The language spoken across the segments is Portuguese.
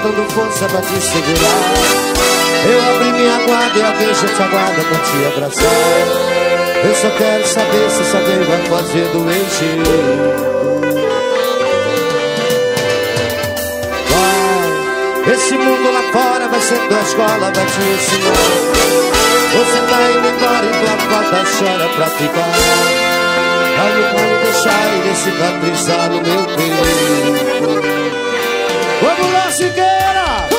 faltando força pra te segurar. Eu abri minha guarda e alguém já te aguarda pra te abraçar. Eu só quero saber se essa alguém vai fazer do meu jeito. Vai, esse mundo lá fora vai ser tua escola, vai te ensinar. Você tá indo embora e tua porta chora pra ficar. Vai me deixar e cicatrizar no meu peito. Vamos lá, Siqueira!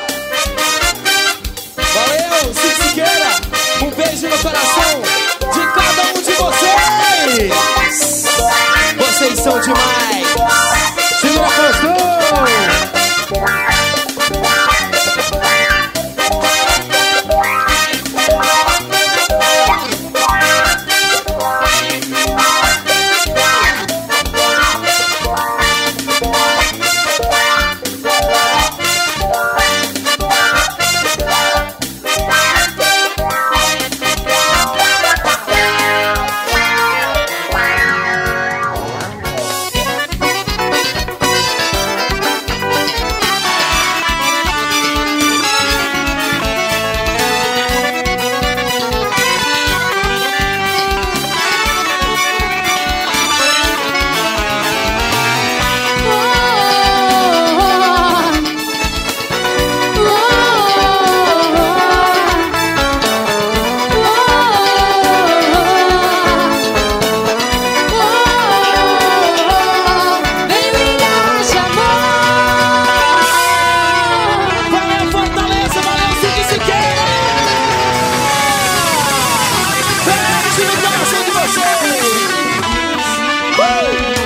Valeu, Siqueira! Um beijo no coração de cada um de vocês! Vocês são demais! Segura Faustão!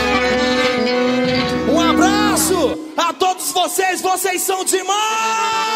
Um abraço a todos vocês, vocês são demais!